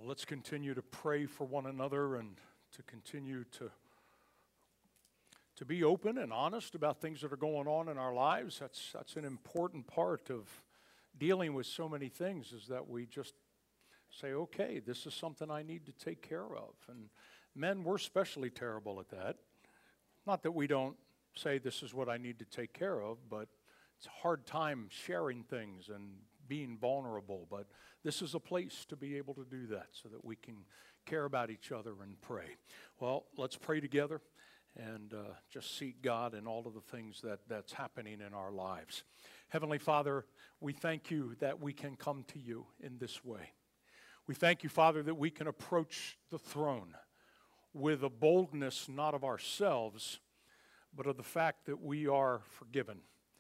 Well, let's continue to pray for one another and to continue to be open and honest about things that are going on in our lives. That's an important part of dealing with so many things, is that we just say, okay, this is something I need to take care of. And men, we're especially terrible at that. Not that we don't say this is what I need to take care of, but it's a hard time sharing things and being vulnerable. But this is a place to be able to do that so that we can care about each other and pray. Well, let's pray together and just seek God in all of the things that's happening in our lives. Heavenly Father, we thank you that we can come to you in this way. We thank you, Father, that we can approach the throne with a boldness not of ourselves, but of the fact that we are forgiven.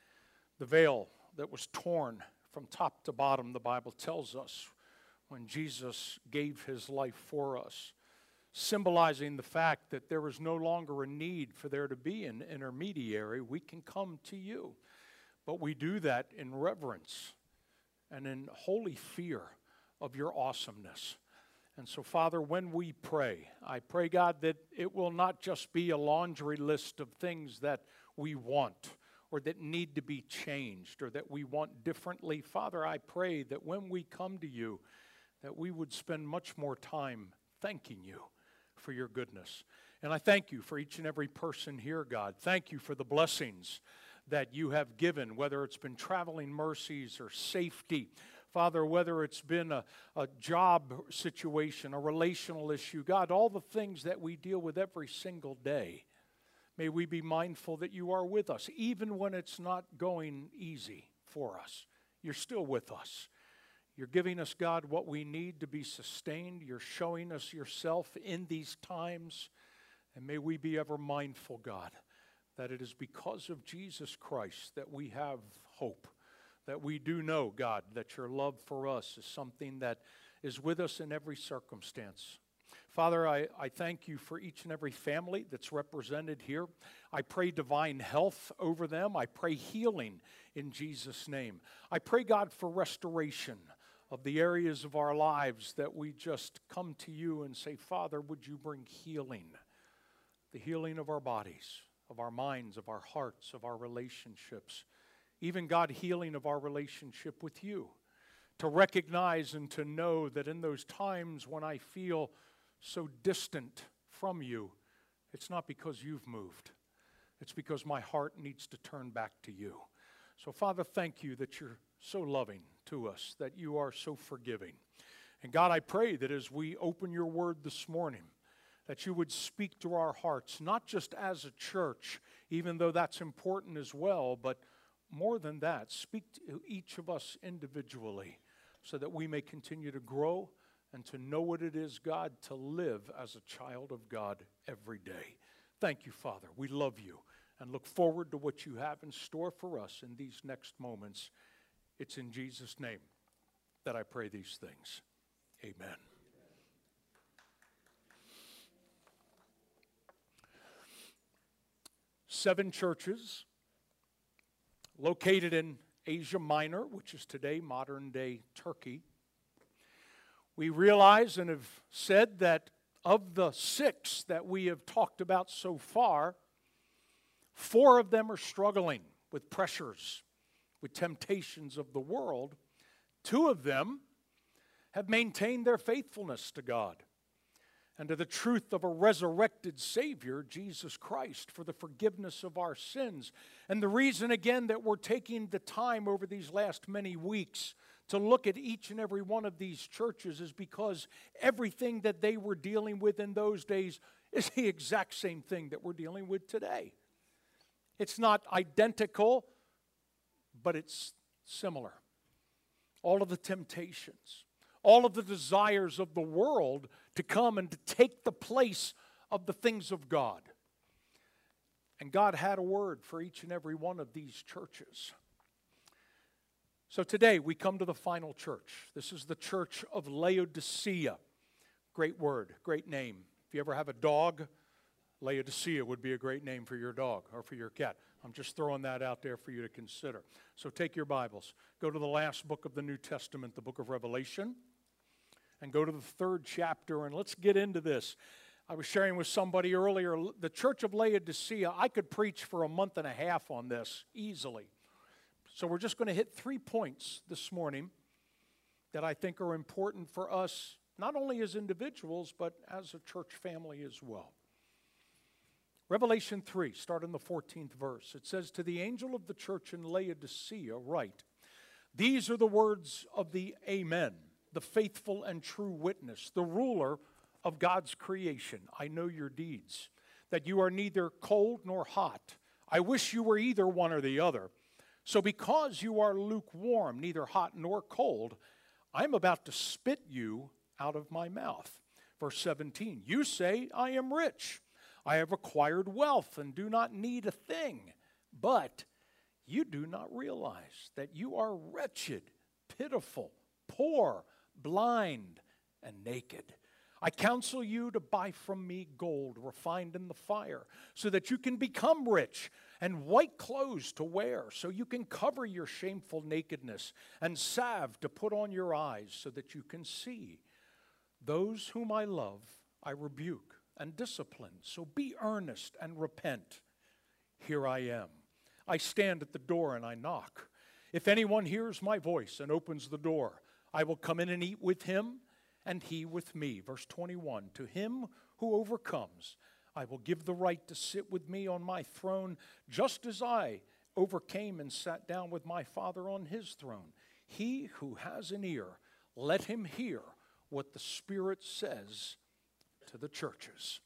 The veil that was torn from top to bottom, the Bible tells us, when Jesus gave his life for us, symbolizing the fact that there is no longer a need for there to be an intermediary. We can come to you. But we do that in reverence and in holy fear of your awesomeness. And so, Father, when we pray, I pray, God, that it will not just be a laundry list of things that we want or that need to be changed or that we want differently. Father, I pray that when we come to you, that we would spend much more time thanking you for your goodness. And I thank you for each and every person here, God. Thank you for the blessings that you have given, whether it's been traveling mercies or safety. Father, whether it's been a job situation, a relational issue, God, all the things that we deal with every single day, may we be mindful that you are with us, even when it's not going easy for us. You're still with us. You're giving us, God, what we need to be sustained. You're showing us yourself in these times. And may we be ever mindful, God, that it is because of Jesus Christ that we have hope, that we do know, God, that your love for us is something that is with us in every circumstance. Father, I thank you for each and every family that's represented here. I pray divine health over them. I pray healing in Jesus' name. I pray, God, for restoration of the areas of our lives that we just come to you and say, Father, would you bring healing? The healing of our bodies, of our minds, of our hearts, of our relationships. Even, God, healing of our relationship with you. To recognize and to know that in those times when I feel so distant from you, it's not because you've moved. It's because my heart needs to turn back to you. So, Father, thank you that you're so loving to us, that you are so forgiving. And God, I pray that as we open your word this morning, that you would speak to our hearts, not just as a church, even though that's important as well, but more than that, speak to each of us individually so that we may continue to grow and to know what it is, God, to live as a child of God every day. Thank you, Father. We love you and look forward to what you have in store for us in these next moments. It's in Jesus' name that I pray these things. Amen. Seven churches located in Asia Minor, which is today modern-day Turkey. We realize and have said that of the 6 that we have talked about so far, 4 of them are struggling with pressures, with temptations of the world. 2 of them have maintained their faithfulness to God and to the truth of a resurrected Savior, Jesus Christ, for the forgiveness of our sins. And the reason, again, that we're taking the time over these last many weeks to look at each and every one of these churches is because everything that they were dealing with in those days is the exact same thing that we're dealing with today. It's not identical, but it's similar. All of the temptations, all of the desires of the world to come and to take the place of the things of God. And God had a word for each and every one of these churches. So today we come to the final church. This is the church of Laodicea. Great word, great name. If you ever have a dog, Laodicea would be a great name for your dog or for your cat. I'm just throwing that out there for you to consider. So take your Bibles. Go to the last book of the New Testament, the book of Revelation. and go to the 3rd chapter, and let's get into this. I was sharing with somebody earlier, the church of Laodicea, I could preach for a month and a half on this easily. So we're just going to hit 3 points this morning that I think are important for us, not only as individuals, but as a church family as well. Revelation 3, start in the 14th verse. It says, "To the angel of the church in Laodicea write, these are the words of the Amen, the faithful and true witness, the ruler of God's creation. I know your deeds, that you are neither cold nor hot. I wish you were either one or the other. So because you are lukewarm, neither hot nor cold, I'm about to spit you out of my mouth." Verse 17, "You say, I am rich. I have acquired wealth and do not need a thing. But you do not realize that you are wretched, pitiful, poor, blind, and naked. I counsel you to buy from me gold refined in the fire, so that you can become rich, and white clothes to wear, so you can cover your shameful nakedness, and salve to put on your eyes, so that you can see. Those whom I love, I rebuke and discipline, so be earnest and repent. Here I am. I stand at the door and I knock. If anyone hears my voice and opens the door, I will come in and eat with him, and he with me." Verse 21, "To him who overcomes, I will give the right to sit with me on my throne, just as I overcame and sat down with my Father on his throne. He who has an ear, let him hear what the Spirit says to the churches."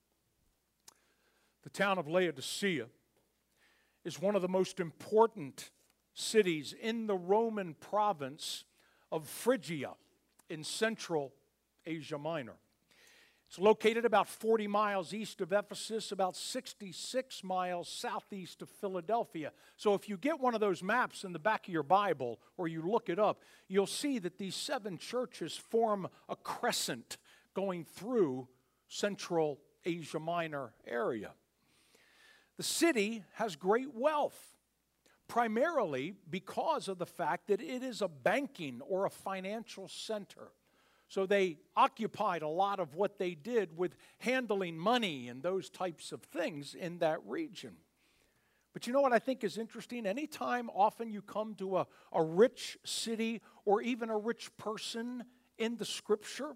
The town of Laodicea is one of the most important cities in the Roman province of Phrygia in central Asia Minor. It's located about 40 miles east of Ephesus, about 66 miles southeast of Philadelphia. So if you get one of those maps in the back of your Bible, or you look it up, you'll see that these 7 churches form a crescent going through central Asia Minor area. The city has great wealth, primarily because of the fact that it is a banking or a financial center. So they occupied a lot of what they did with handling money and those types of things in that region. But you know what I think is interesting? Anytime often you come to a rich city or even a rich person in the Scripture,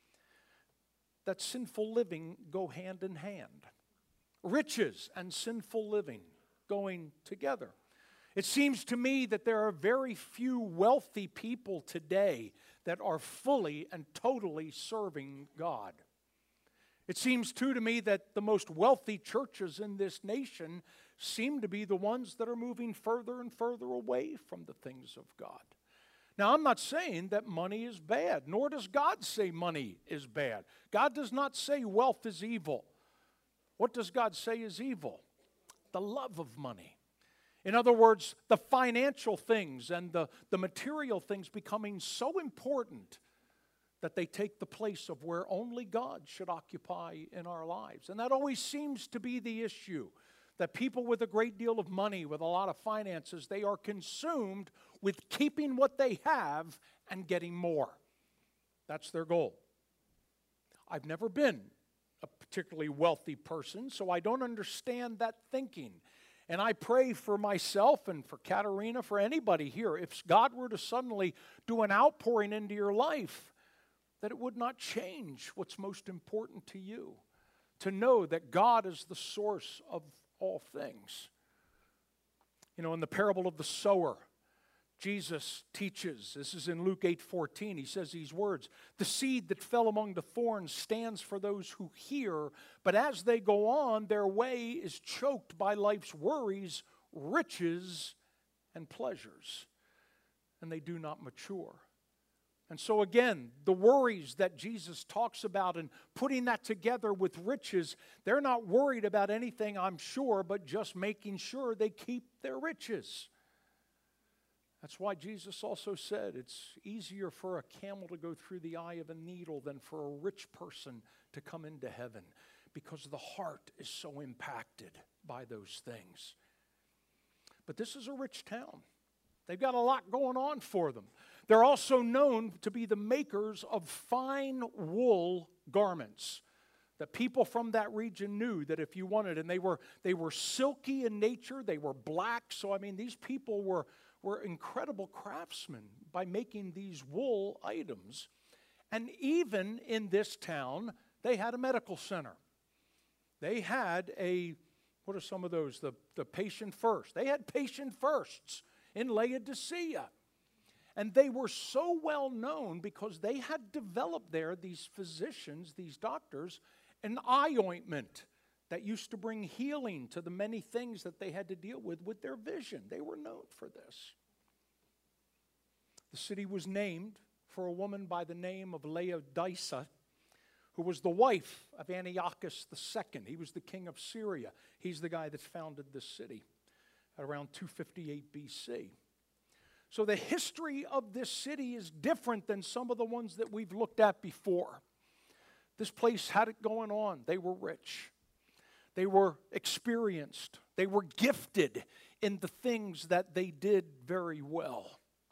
that sinful living go hand in hand. Riches and sinful living going together. It seems to me that there are very few wealthy people today that are fully and totally serving God. It seems too to me that the most wealthy churches in this nation seem to be the ones that are moving further and further away from the things of God. Now, I'm not saying that money is bad, nor does God say money is bad. God does not say wealth is evil. What does God say is evil? The love of money. In other words, the financial things and the material things becoming so important that they take the place of where only God should occupy in our lives. And that always seems to be the issue, that people with a great deal of money, with a lot of finances, they are consumed with keeping what they have and getting more. That's their goal. I've never been a particularly wealthy person, so I don't understand that thinking. And I pray for myself and for Katerina, for anybody here, if God were to suddenly do an outpouring into your life, that it would not change what's most important to you. To know that God is the source of all things. You know, in the parable of the sower, Jesus teaches, this is in Luke 8:14, he says these words, "The seed that fell among the thorns stands for those who hear, but as they go on, their way is choked by life's worries, riches, and pleasures, and they do not mature." And so again, the worries that Jesus talks about and putting that together with riches, they're not worried about anything, I'm sure, but just making sure they keep their riches. That's why Jesus also said it's easier for a camel to go through the eye of a needle than for a rich person to come into heaven, because the heart is so impacted by those things. But this is a rich town. They've got a lot going on for them. They're also known to be the makers of fine wool garments that people from that region knew that if you wanted, and they were silky in nature, they were black. So, I mean, these people were incredible craftsmen by making these wool items. And even in this town, they had a medical center. They had what are some of those? The patient first. They had patient firsts in Laodicea. And they were so well known because they had developed there, these physicians, these doctors, an eye ointment that used to bring healing to the many things that they had to deal with their vision. They were known for this. The city was named for a woman by the name of Laodice, who was the wife of Antiochus II. He was the king of Syria. He's the guy that founded this city at around 258 BC. So the history of this city is different than some of the ones that we've looked at before. This place had it going on. They were rich. They were experienced. They were gifted in the things that they did very well.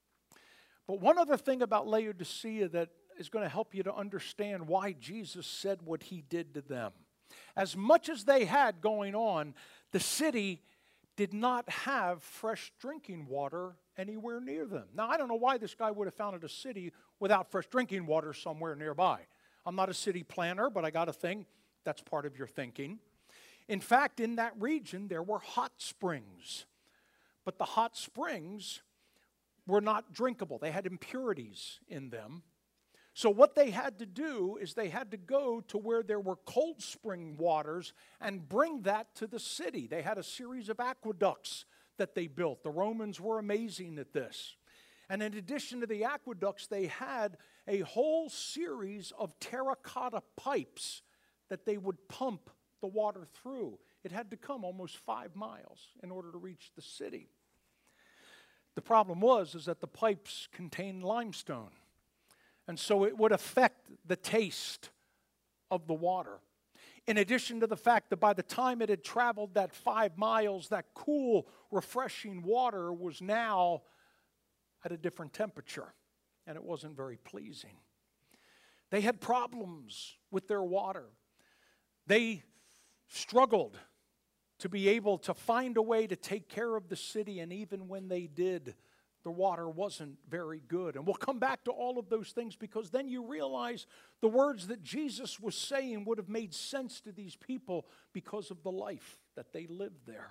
But one other thing about Laodicea that is going to help you to understand why Jesus said what he did to them. As much as they had going on, the city did not have fresh drinking water anywhere near them. Now, I don't know why this guy would have founded a city without fresh drinking water somewhere nearby. I'm not a city planner, but I got to think that's part of your thinking. In fact, in that region, there were hot springs. But the hot springs were not drinkable. They had impurities in them. So what they had to do is they had to go to where there were cold spring waters and bring that to the city. They had a series of aqueducts that they built. The Romans were amazing at this. And in addition to the aqueducts, they had a whole series of terracotta pipes that they would pump the water through. It had to come almost 5 miles in order to reach the city. The problem was that the pipes contained limestone. And so it would affect the taste of the water. In addition to the fact that by the time it had traveled that 5 miles, that cool, refreshing water was now at a different temperature, and it wasn't very pleasing. They had problems with their water. They struggled to be able to find a way to take care of the city, and even when they did, the water wasn't very good. And we'll come back to all of those things because then you realize the words that Jesus was saying would have made sense to these people because of the life that they lived there.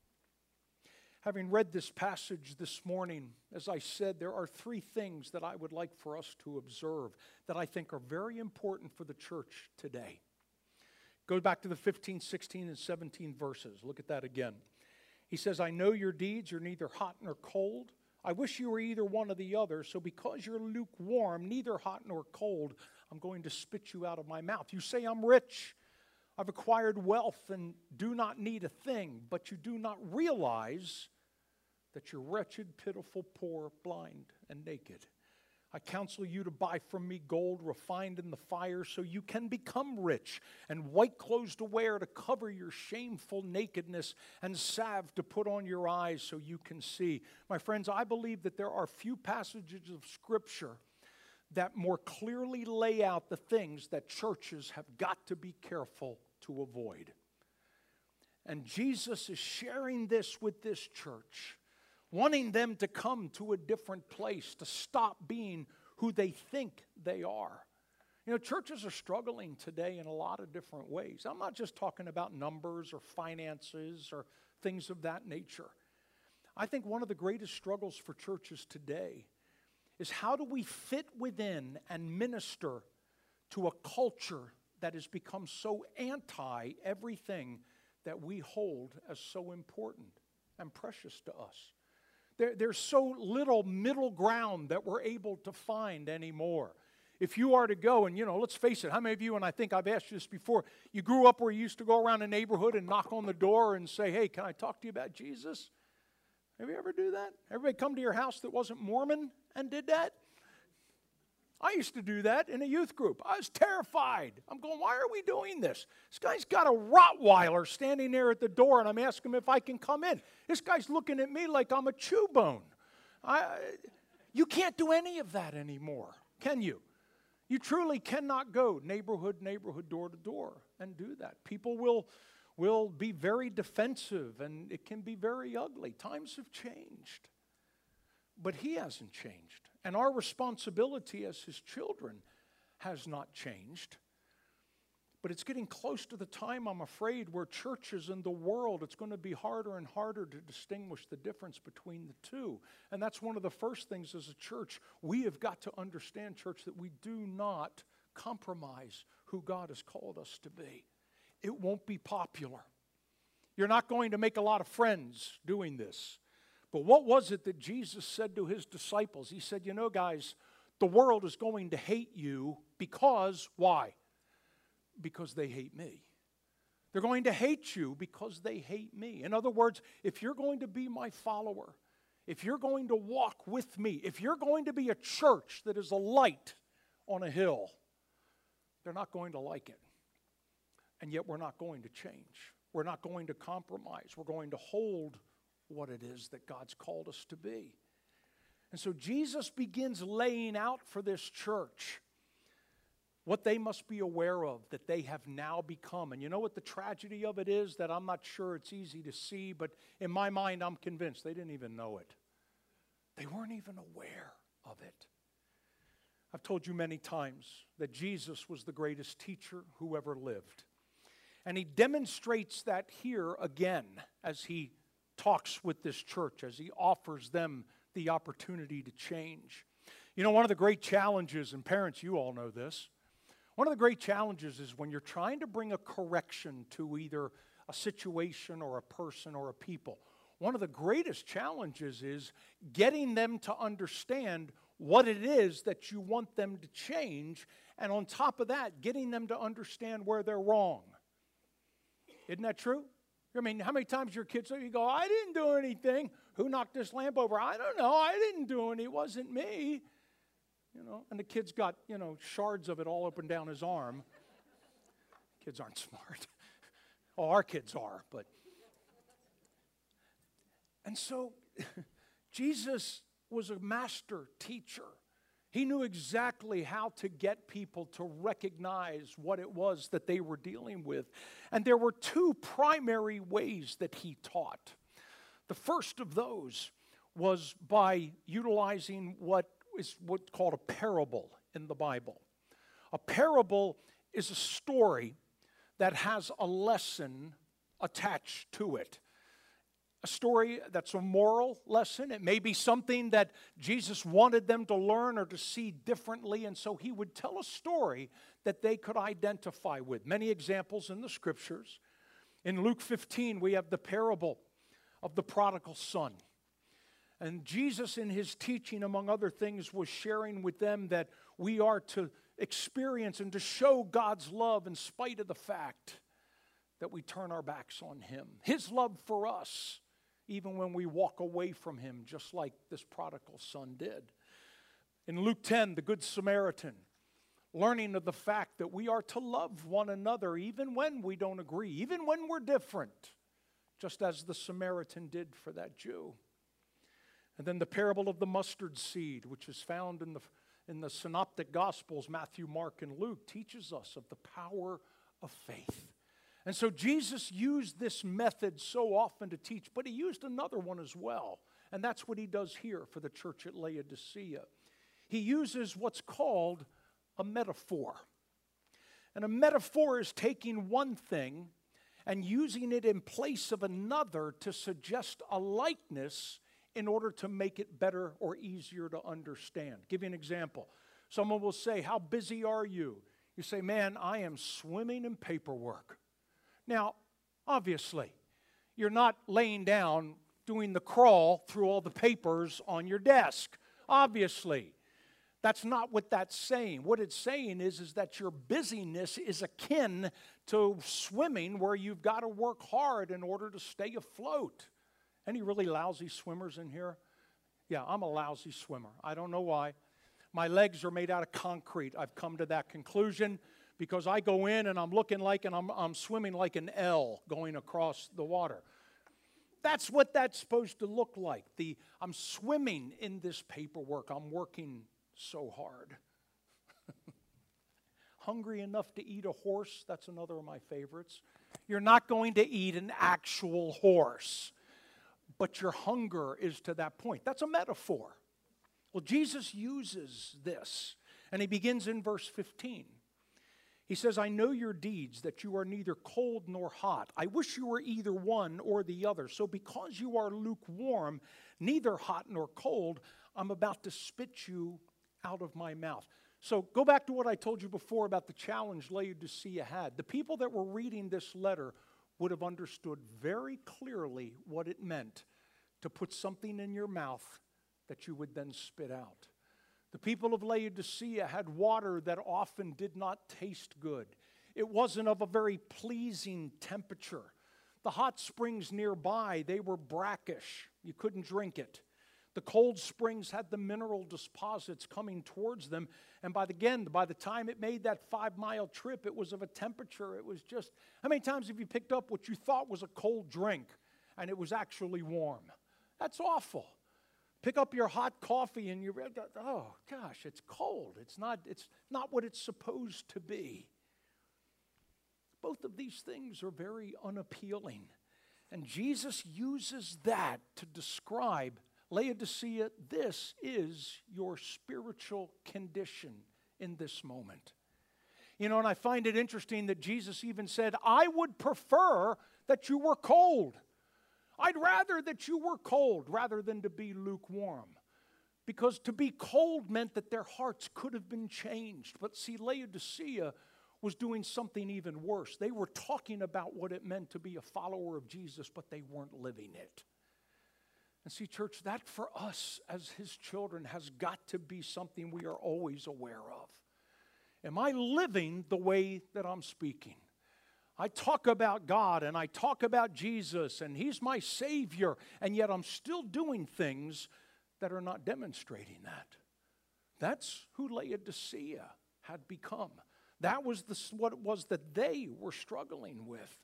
Having read this passage this morning, as I said, there are 3 things that I would like for us to observe that I think are very important for the church today. Go back to the 15, 16, and 17 verses. Look at that again. He says, I know your deeds, you're neither hot nor cold. I wish you were either one or the other, so because you're lukewarm, neither hot nor cold, I'm going to spit you out of my mouth. You say, I'm rich, I've acquired wealth, and do not need a thing, but you do not realize that you're wretched, pitiful, poor, blind, and naked. I counsel you to buy from me gold refined in the fire so you can become rich, and white clothes to wear to cover your shameful nakedness, and salve to put on your eyes so you can see. My friends, I believe that there are few passages of Scripture that more clearly lay out the things that churches have got to be careful to avoid. And Jesus is sharing this with this church, wanting them to come to a different place, to stop being who they think they are. You know, churches are struggling today in a lot of different ways. I'm not just talking about numbers or finances or things of that nature. I think one of the greatest struggles for churches today is how do we fit within and minister to a culture that has become so anti everything that we hold as so important and precious to us. There's so little middle ground that we're able to find anymore. If you are to go, and let's face it, how many of you, and I think I've asked you this before, you grew up where you used to go around a neighborhood and knock on the door and say, hey, can I talk to you about Jesus? Have you ever do that? Everybody come to your house that wasn't Mormon and did that? I used to do that in a youth group. I was terrified. I'm going, why are we doing this? This guy's got a Rottweiler standing there at the door, and I'm asking him if I can come in. This guy's looking at me like I'm a chew bone. You can't do any of that anymore, can you? You truly cannot go neighborhood, door to door and do that. People will be very defensive, and it can be very ugly. Times have changed. But he hasn't changed. And our responsibility as his children has not changed. But it's getting close to the time, I'm afraid, where churches in the world, it's going to be harder and harder to distinguish the difference between the two. And that's one of the first things as a church. We have got to understand, church, that we do not compromise who God has called us to be. It won't be popular. You're not going to make a lot of friends doing this. But what was it that Jesus said to his disciples? He said, you know, guys, the world is going to hate you because, why? Because they hate me. They're going to hate you because they hate me. In other words, if you're going to be my follower, if you're going to walk with me, if you're going to be a church that is a light on a hill, they're not going to like it. And yet we're not going to change. We're not going to compromise. We're going to hold what it is that God's called us to be. And so Jesus begins laying out for this church what they must be aware of that they have now become. And you know what the tragedy of it is? That I'm not sure it's easy to see, but in my mind I'm convinced they didn't even know it. They weren't even aware of it. I've told you many times that Jesus was the greatest teacher who ever lived. And he demonstrates that here again as he talks with this church, as he offers them the opportunity to change. You know, one of the great challenges, and parents, you all know this, one of the great challenges is when you're trying to bring a correction to either a situation or a person or a people. One of the greatest challenges is getting them to understand what it is that you want them to change, and on top of that, getting them to understand where they're wrong. Isn't that true? I mean, how many times your kids say, you go, I didn't do anything. Who knocked this lamp over? I don't know. I didn't do it. It wasn't me. You know, and the kid's got, shards of it all up and down his arm. Kids aren't smart. Oh, our kids are, but. And so, Jesus was a master teacher. He knew exactly how to get people to recognize what it was that they were dealing with. And there were two primary ways that he taught. The first of those was by utilizing what is what's called a parable in the Bible. A parable is a story that has a lesson attached to it. A story that's a moral lesson. It may be something that Jesus wanted them to learn or to see differently, and so he would tell a story that they could identify with. Many examples in the scriptures. In Luke 15, we have the parable of the prodigal son. And Jesus, in his teaching, among other things, was sharing with them that we are to experience and to show God's love in spite of the fact that we turn our backs on him. His love for us, even when we walk away from him, just like this prodigal son did. In Luke 10, the Good Samaritan, learning of the fact that we are to love one another even when we don't agree, even when we're different, just as the Samaritan did for that Jew. And then the parable of the mustard seed, which is found in the synoptic gospels, Matthew, Mark, and Luke, teaches us of the power of faith. And so Jesus used this method so often to teach, but he used another one as well. And that's what he does here for the church at Laodicea. He uses what's called a metaphor. And a metaphor is taking one thing and using it in place of another to suggest a likeness in order to make it better or easier to understand. Give you an example. Someone will say, how busy are you? You say, man, I am swimming in paperwork. Now, obviously, you're not laying down doing the crawl through all the papers on your desk. Obviously, that's not what that's saying. What it's saying is that your busyness is akin to swimming, where you've got to work hard in order to stay afloat. Any really lousy swimmers in here? Yeah, I'm a lousy swimmer. I don't know why. My legs are made out of concrete. I've come to that conclusion because I go in and I'm looking like, and I'm swimming like an L going across the water. That's what that's supposed to look like. I'm swimming in this paperwork. I'm working so hard. Hungry enough to eat a horse? That's another of my favorites. You're not going to eat an actual horse, but your hunger is to that point. That's a metaphor. Well, Jesus uses this, and he begins in verse 15. He says, I know your deeds, that you are neither cold nor hot. I wish you were either one or the other. So because you are lukewarm, neither hot nor cold, I'm about to spit you out of my mouth. So go back to what I told you before about the challenge Laodicea had. The people that were reading this letter would have understood very clearly what it meant to put something in your mouth that you would then spit out. The people of Laodicea had water that often did not taste good. It wasn't of a very pleasing temperature. The hot springs nearby, they were brackish. You couldn't drink it. The cold springs had the mineral deposits coming towards them. And by the time it made that 5-mile trip, it was of a temperature. It was just, how many times have you picked up what you thought was a cold drink and it was actually warm? That's awful. Pick up your hot coffee and you're, oh gosh, it's cold. It's not what it's supposed to be. Both of these things are very unappealing. And Jesus uses that to describe Laodicea. This is your spiritual condition in this moment. You know, and I find it interesting that Jesus even said, I would prefer that you were cold. I'd rather that you were cold rather than to be lukewarm. Because to be cold meant that their hearts could have been changed. But see, Laodicea was doing something even worse. They were talking about what it meant to be a follower of Jesus, but they weren't living it. And see, church, that for us as his children has got to be something we are always aware of. Am I living the way that I'm speaking? I talk about God and I talk about Jesus and he's my Savior, and yet I'm still doing things that are not demonstrating that. That's who Laodicea had become. That was what it was that they were struggling with.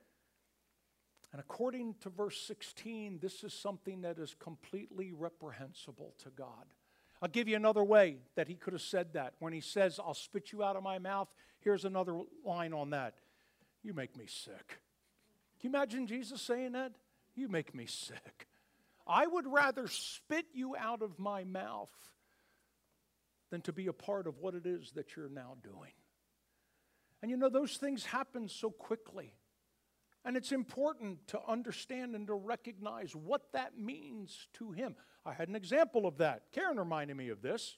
And according to verse 16, this is something that is completely reprehensible to God. I'll give you another way that he could have said that. When he says, I'll spit you out of my mouth, here's another line on that. You make me sick. Can you imagine Jesus saying that? You make me sick. I would rather spit you out of my mouth than to be a part of what it is that you're now doing. And you know, those things happen so quickly. And it's important to understand and to recognize what that means to him. I had an example of that. Karen reminded me of this.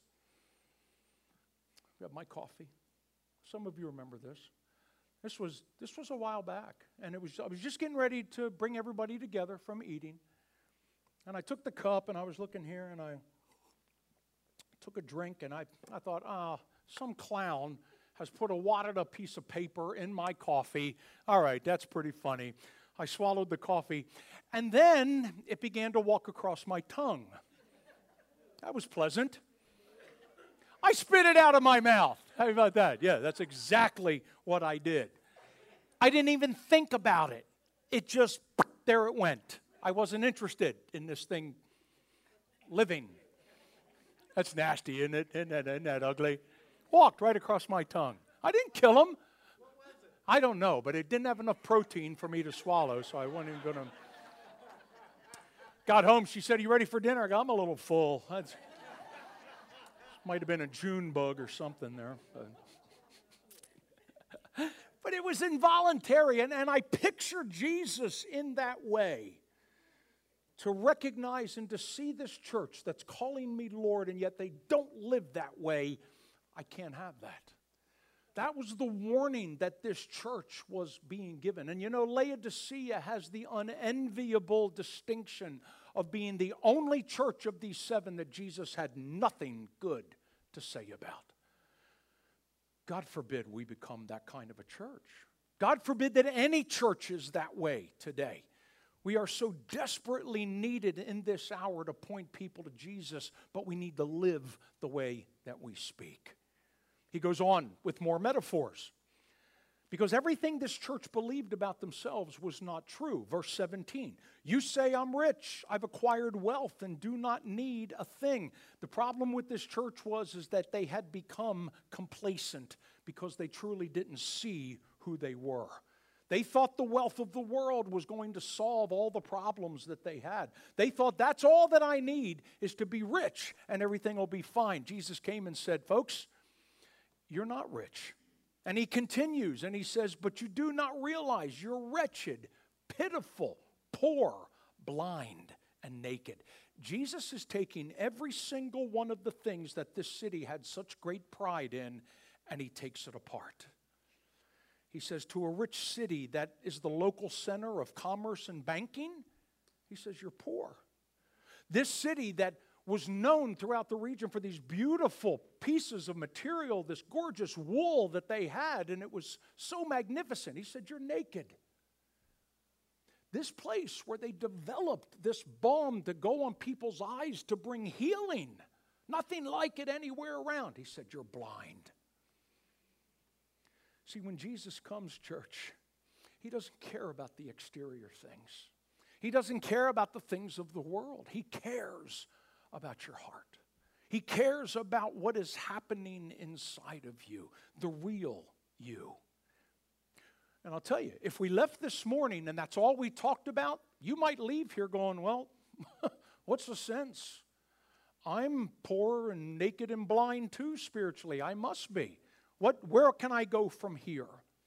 Got my coffee. Some of you remember this. This was a while back, and I was just getting ready to bring everybody together from eating. And I took the cup, and I was looking here, and I took a drink, and I thought, some clown has put a wadded up piece of paper in my coffee. All right, that's pretty funny. I swallowed the coffee, and then it began to walk across my tongue. That was pleasant. I spit it out of my mouth. How about that? Yeah, that's exactly what I did. I didn't even think about it. It just, there it went. I wasn't interested in this thing living. That's nasty, isn't it? Isn't that ugly? Walked right across my tongue. I didn't kill him. What was it? I don't know, but it didn't have enough protein for me to swallow, so I wasn't even going to. Got home, she said, "You ready for dinner?" I go, "I'm a little full." Might have been a June bug or something there. But it was involuntary, and I picture Jesus in that way. To recognize and to see this church that's calling me Lord, and yet they don't live that way, I can't have that. That was the warning that this church was being given. And you know, Laodicea has the unenviable distinction of being the only church of these 7 that Jesus had nothing good to say about. God forbid we become that kind of a church. God forbid that any church is that way today. We are so desperately needed in this hour to point people to Jesus, but we need to live the way that we speak. He goes on with more metaphors. Because everything this church believed about themselves was not true. Verse 17, you say I'm rich, I've acquired wealth and do not need a thing. The problem with this church is that they had become complacent because they truly didn't see who they were. They thought the wealth of the world was going to solve all the problems that they had. They thought that's all that I need is to be rich and everything will be fine. Jesus came and said, folks, you're not rich. And he continues and he says, but you do not realize you're wretched, pitiful, poor, blind, and naked. Jesus is taking every single one of the things that this city had such great pride in, and he takes it apart. He says, to a rich city that is the local center of commerce and banking, he says, you're poor. This city that was known throughout the region for these beautiful pieces of material, this gorgeous wool that they had, and it was so magnificent. He said, you're naked. This place where they developed this balm to go on people's eyes to bring healing, nothing like it anywhere around. He said, you're blind. See, when Jesus comes, church, he doesn't care about the exterior things. He doesn't care about the things of the world. He cares about your heart. He cares about what is happening inside of you, the real you. And I'll tell you, if we left this morning and that's all we talked about, you might leave here going, well, what's the sense? I'm poor and naked and blind too spiritually. I must be. Where can I go from here?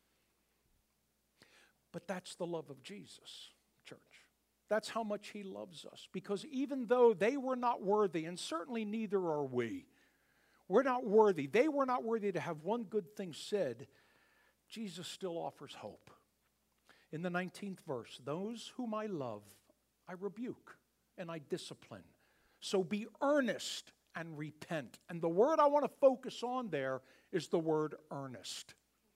But that's the love of Jesus, church. That's how much he loves us. Because even though they were not worthy, and certainly neither are we, we're not worthy. They were not worthy to have one good thing said. Jesus still offers hope. In the 19th verse, those whom I love, I rebuke and I discipline. So be earnest and repent. And the word I want to focus on there is the word earnest.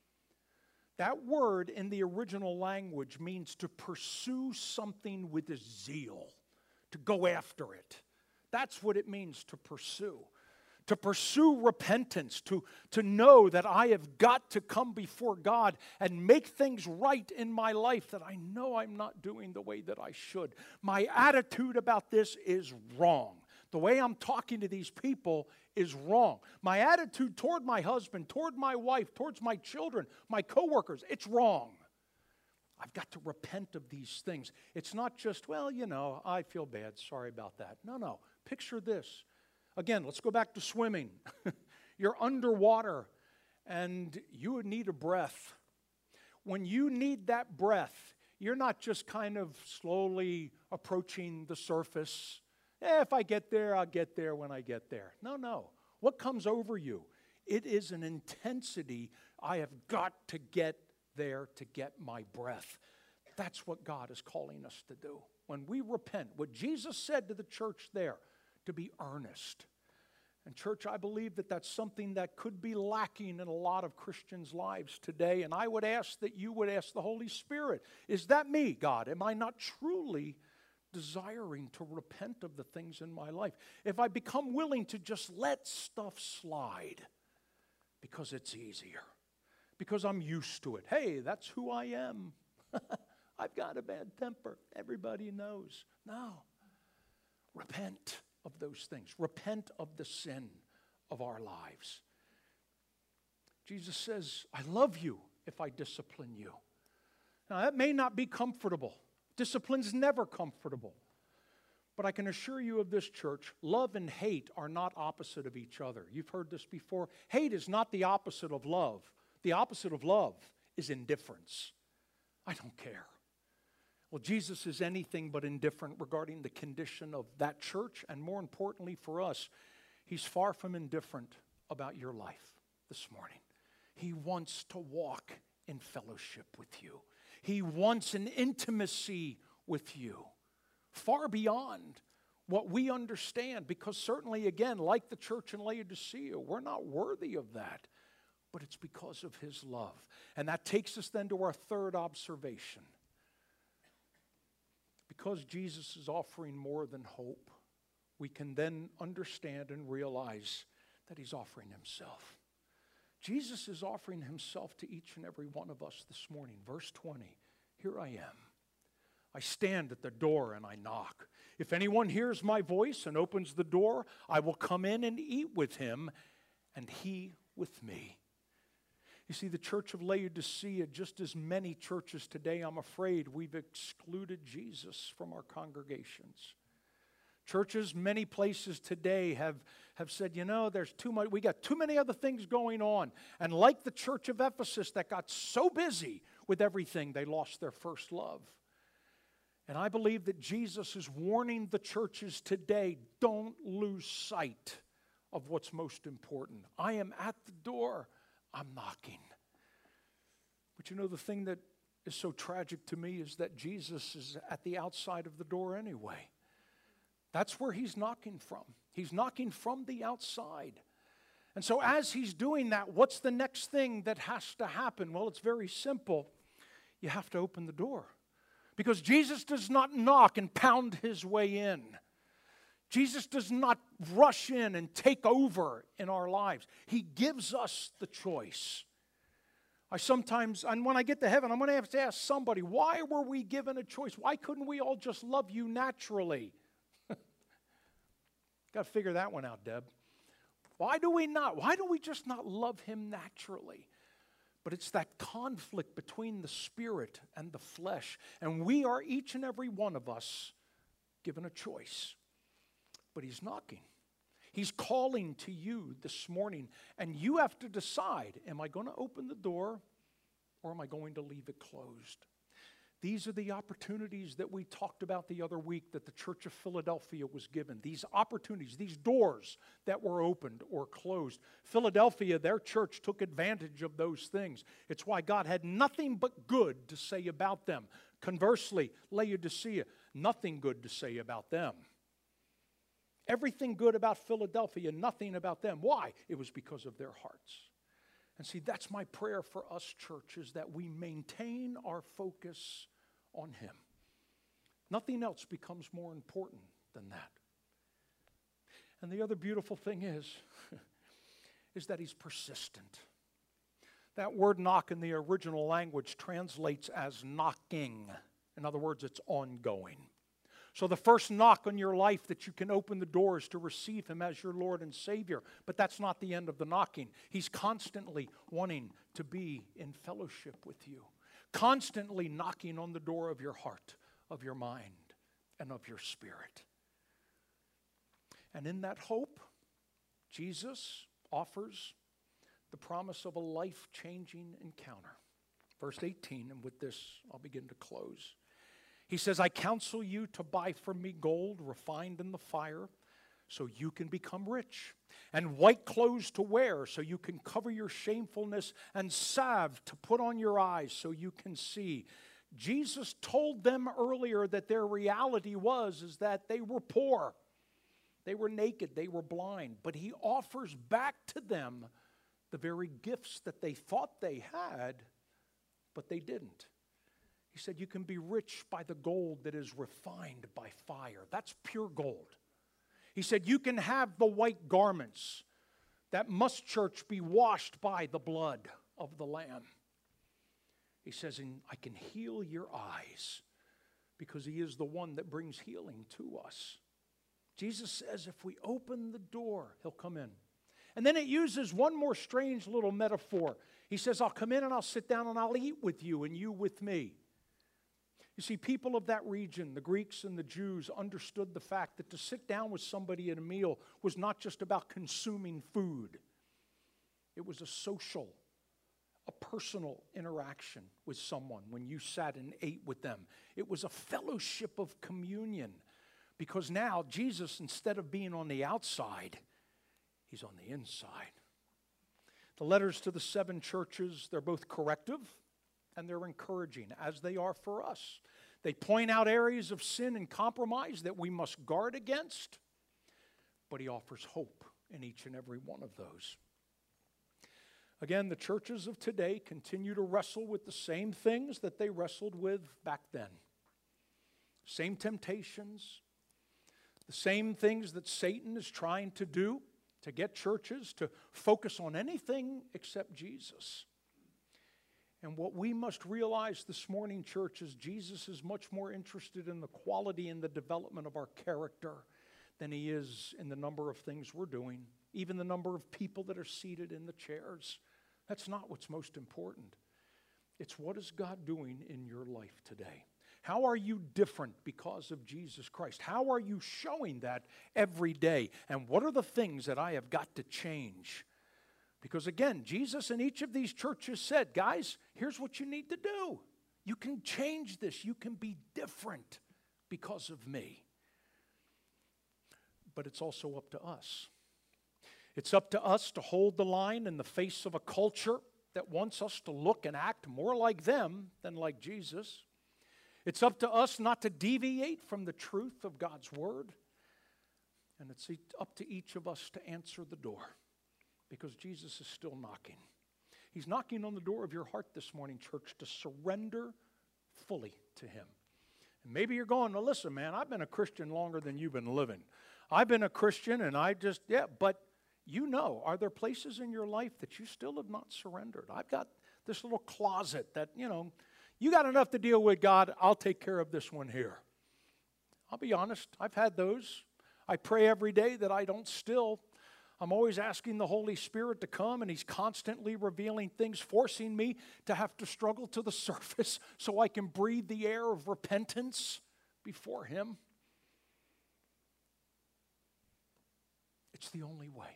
That word in the original language means to pursue something with a zeal, to go after it. That's what it means to pursue. To pursue repentance, to know that I have got to come before God and make things right in my life that I know I'm not doing the way that I should. My attitude about this is wrong. The way I'm talking to these people is wrong. My attitude toward my husband, toward my wife, towards my children, my coworkers, it's wrong. I've got to repent of these things. It's not just, well, I feel bad, sorry about that. No. Picture this. Again, let's go back to swimming. You're underwater and you would need a breath. When you need that breath, you're not just kind of slowly approaching the surface. If I get there, I'll get there when I get there. No. What comes over you? It is an intensity. I have got to get there to get my breath. That's what God is calling us to do. When we repent, what Jesus said to the church there, to be earnest. And church, I believe that that's something that could be lacking in a lot of Christians' lives today. And I would ask that you would ask the Holy Spirit, is that me, God? Am I not truly desiring to repent of the things in my life? If I become willing to just let stuff slide because it's easier, because I'm used to it. Hey, that's who I am. I've got a bad temper. Everybody knows. No. Repent of those things. Repent of the sin of our lives. Jesus says, I love you if I discipline you. Now, that may not be comfortable. Discipline's never comfortable. But I can assure you of this, church, love and hate are not opposite of each other. You've heard this before. Hate is not the opposite of love. The opposite of love is indifference. I don't care. Well, Jesus is anything but indifferent regarding the condition of that church, and more importantly for us, he's far from indifferent about your life this morning. He wants to walk in fellowship with you. He wants an intimacy with you, far beyond what we understand, because certainly, again, like the church in Laodicea, we're not worthy of that, but it's because of his love. And that takes us then to our third observation. Because Jesus is offering more than hope, we can then understand and realize that he's offering himself. Jesus is offering himself to each and every one of us this morning. Verse 20, here I am. I stand at the door and I knock. If anyone hears my voice and opens the door, I will come in and eat with him and he with me. You see, the church of Laodicea, just as many churches today, I'm afraid we've excluded Jesus from our congregations. Churches, many places today have said, there's too much, we got too many other things going on. And like the church of Ephesus that got so busy with everything, they lost their first love. And I believe that Jesus is warning the churches today, don't lose sight of what's most important. I am at the door, I'm knocking. But the thing that is so tragic to me is that Jesus is at the outside of the door anyway. That's where he's knocking from. He's knocking from the outside. And so as he's doing that, what's the next thing that has to happen? Well, it's very simple. You have to open the door. Because Jesus does not knock and pound his way in. Jesus does not rush in and take over in our lives. He gives us the choice. And when I get to heaven, I'm going to have to ask somebody, why were we given a choice? Why couldn't we all just love you naturally? Got to figure that one out, Deb. Why do we not? Why do we just not love him naturally? But it's that conflict between the spirit and the flesh. And we are, each and every one of us, given a choice. But he's knocking. He's calling to you this morning. And you have to decide, am I going to open the door or am I going to leave it closed? These are the opportunities that we talked about the other week that the Church of Philadelphia was given. These opportunities, these doors that were opened or closed. Philadelphia, their church took advantage of those things. It's why God had nothing but good to say about them. Conversely, Laodicea, nothing good to say about them. Everything good about Philadelphia, nothing about them. Why? It was because of their hearts. And see, that's my prayer for us, church, is that we maintain our focus on him. Nothing else becomes more important than that. And the other beautiful thing is that he's persistent. That word knock in the original language translates as knocking. In other words, it's ongoing. So the first knock on your life that you can open the doors to receive him as your Lord and Savior. But that's not the end of the knocking. He's constantly wanting to be in fellowship with you. Constantly knocking on the door of your heart, of your mind, and of your spirit. And in that hope, Jesus offers the promise of a life-changing encounter. Verse 18, and with this I'll begin to close. He says, I counsel you to buy from me gold refined in the fire so you can become rich, and white clothes to wear so you can cover your shamefulness, and salve to put on your eyes so you can see. Jesus told them earlier that their reality is that they were poor. They were naked. They were blind. But he offers back to them the very gifts that they thought they had, but they didn't. He said, you can be rich by the gold that is refined by fire. That's pure gold. He said, you can have the white garments that must, church, be washed by the blood of the Lamb. He says, and I can heal your eyes because he is the one that brings healing to us. Jesus says, if we open the door, he'll come in. And then it uses one more strange little metaphor. He says, I'll come in and I'll sit down and I'll eat with you and you with me. You see, people of that region, the Greeks and the Jews, understood the fact that to sit down with somebody at a meal was not just about consuming food. It was a social, a personal interaction with someone when you sat and ate with them. It was a fellowship of communion because now Jesus, instead of being on the outside, he's on the inside. The letters to the 7 churches, they're both corrective and they're encouraging, as they are for us. They point out areas of sin and compromise that we must guard against, but he offers hope in each and every one of those. Again, the churches of today continue to wrestle with the same things that they wrestled with back then. Same temptations, the same things that Satan is trying to do to get churches to focus on anything except Jesus. And what we must realize this morning, church, is Jesus is much more interested in the quality and the development of our character than he is in the number of things we're doing, even the number of people that are seated in the chairs. That's not what's most important. It's what is God doing in your life today? How are you different because of Jesus Christ? How are you showing that every day? And what are the things that I have got to change? Because again, Jesus in each of these churches said, guys, here's what you need to do. You can change this. You can be different because of me. But it's also up to us. It's up to us to hold the line in the face of a culture that wants us to look and act more like them than like Jesus. It's up to us not to deviate from the truth of God's word. And it's up to each of us to answer the door, because Jesus is still knocking. He's knocking on the door of your heart this morning, church, to surrender fully to him. And maybe you're going, well, listen, man, I've been a Christian longer than you've been living. I've been a Christian and but you know, are there places in your life that you still have not surrendered? I've got this little closet that, you got enough to deal with, God, I'll take care of this one here. I'll be honest, I've had those. I pray every day that I don't still. I'm always asking the Holy Spirit to come, and he's constantly revealing things, forcing me to have to struggle to the surface so I can breathe the air of repentance before him. It's the only way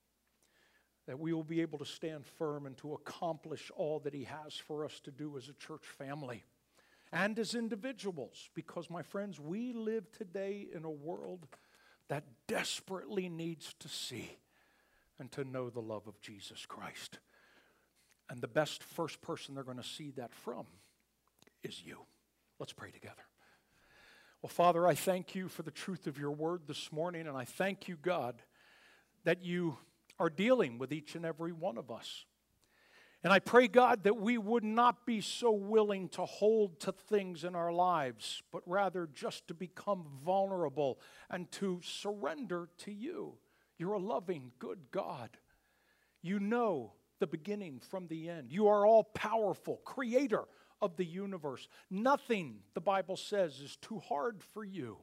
that we will be able to stand firm and to accomplish all that he has for us to do as a church family and as individuals. Because, my friends, we live today in a world that desperately needs to see and to know the love of Jesus Christ. And the best first person they're going to see that from is you. Let's pray together. Well, Father, I thank you for the truth of your word this morning, and I thank you, God, that you are dealing with each and every one of us. And I pray, God, that we would not be so willing to hold to things in our lives, but rather just to become vulnerable and to surrender to you. You're a loving, good God. You know the beginning from the end. You are all powerful, creator of the universe. Nothing, the Bible says, is too hard for you.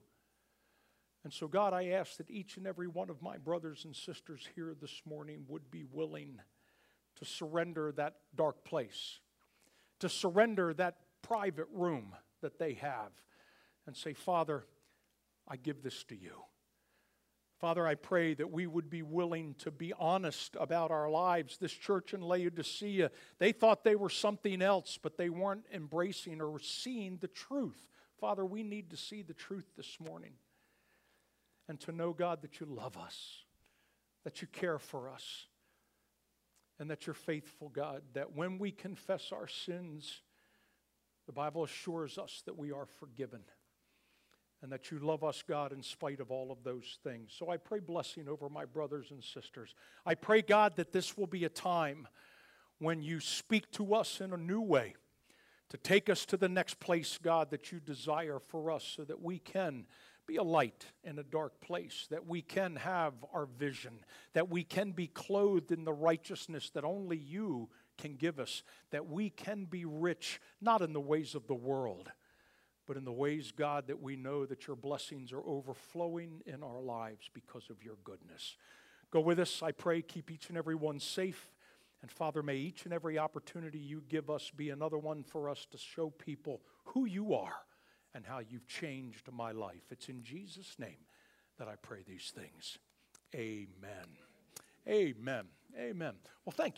And so, God, I ask that each and every one of my brothers and sisters here this morning would be willing to surrender that dark place, to surrender that private room that they have, and say, Father, I give this to you. Father, I pray that we would be willing to be honest about our lives. This church in Laodicea, they thought they were something else, but they weren't embracing or seeing the truth. Father, we need to see the truth this morning. And to know, God, that you love us, that you care for us, and that you're faithful, God, that when we confess our sins, the Bible assures us that we are forgiven, and that you love us, God, in spite of all of those things. So I pray blessing over my brothers and sisters. I pray, God, that this will be a time when you speak to us in a new way, to take us to the next place, God, that you desire for us, so that we can be a light in a dark place, that we can have our vision, that we can be clothed in the righteousness that only you can give us, that we can be rich, not in the ways of the world, but in the ways, God, that we know that your blessings are overflowing in our lives because of your goodness. Go with us, I pray, keep each and every one safe, and Father, may each and every opportunity you give us be another one for us to show people who you are and how you've changed my life. It's in Jesus' name that I pray these things. Amen. Amen. Amen. Well, thank you.